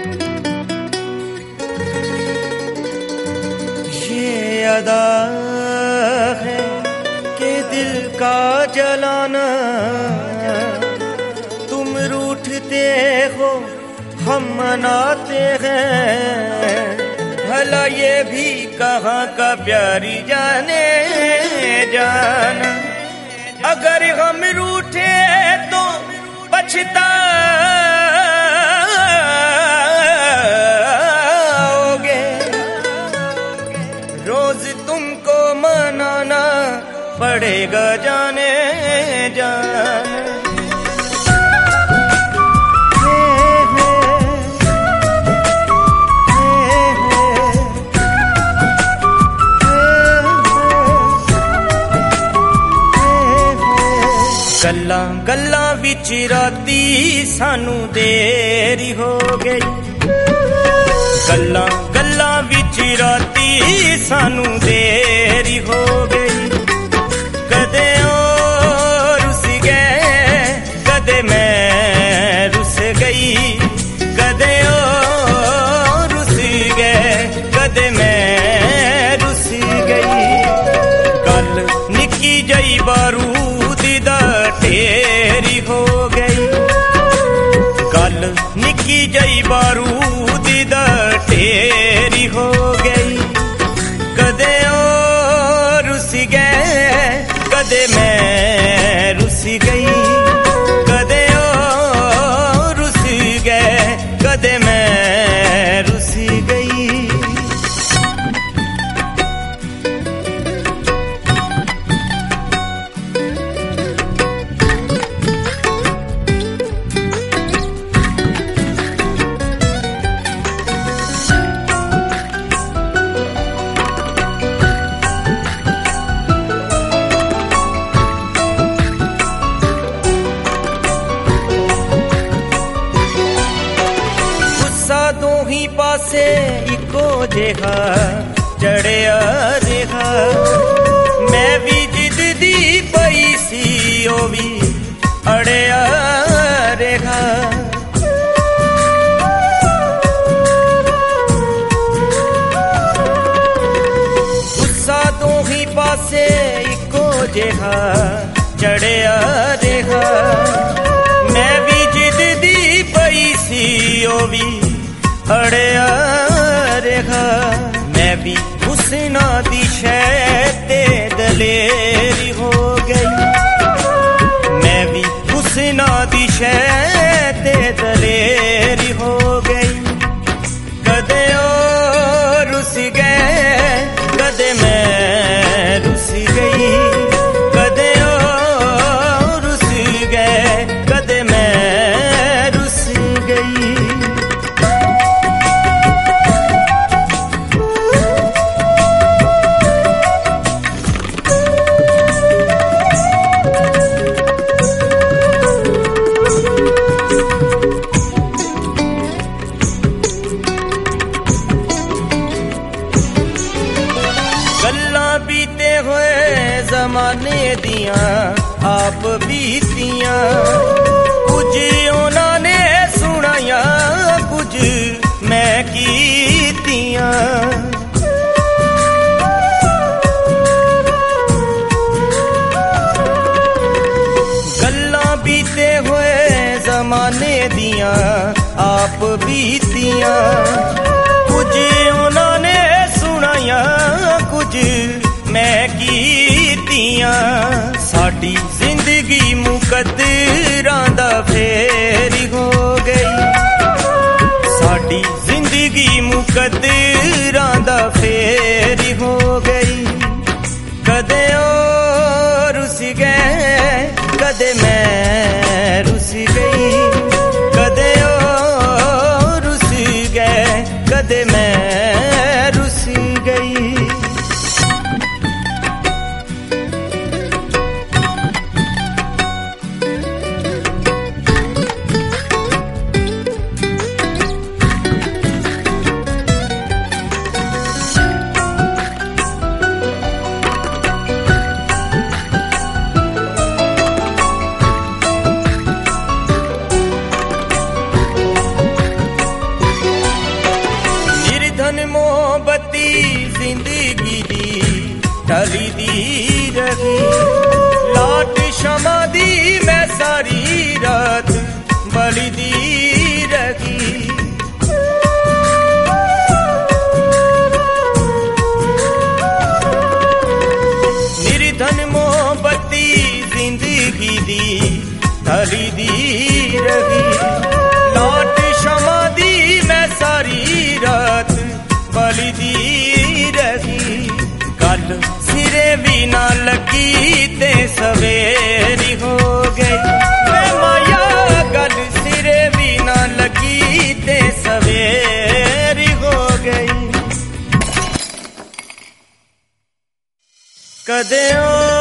ये अदा है कि दिल का जलाना, तुम रूठते हो हम मनाते हैं। भला ये भी कहाँ का प्यारी जाने जाना, अगर हम रूठे तो पछताओगे। रोज तुमको मनाना पड़ेगा जाने जाना। गल्लां गल्लां विच राती सानू देरी हो गई, गल्लां गल्लां विच राती सानू देरी हो गई। कदे ओ रुस गए कदे मैं रुस गई, कदे ओ रुस गए कदे मैं रुस गई। गल निक्की जई बारूद दा ढेरी हो गई, गल निक्की जई बारूद दा ढेरी हो गई। कदे ओ रुस गए कदे मैं रुस गई, कदे ओ रुस गए कदे मैं रुस गई। दोही पासे इको जेहा चढ़िया रेहा, मैं भी जिद दी पई सी ओ भी अड़िया रेहा। गुस्सा दोही पासे इको जेहा चढ़िया रेहा, मैं भी जिद दी पई सी ओ भी अड़िया रेहा। मैं भी हुस्ना दी शै ते दलेरी हो गई, मैं भी हुस्ना दी शै ते दलेरी हो गई। कदे ओ रुस गए कदे मैं रुस गई, कदे ओ रुस गए कदे मैं रुस गई। बीते हुए जमाने दियां आप बीतियां, कुछ उन्होंने सुनाया कुछ मैं कीतियां। गल्लां बीते हुए जमाने दियां आप बीतियां, कुछ उन्होंने सुनाया कुछ मैं कीतियां। साडी जिंदगी मुकद्दरां दा फेरी हो गई, साडी जिंदगी मुकद्दरां दा फेरी हो गई। कदे ओ रुस गए कदे मैं रुस गई, कदे ओ रुस गए कदे मैं रुस गई। कदे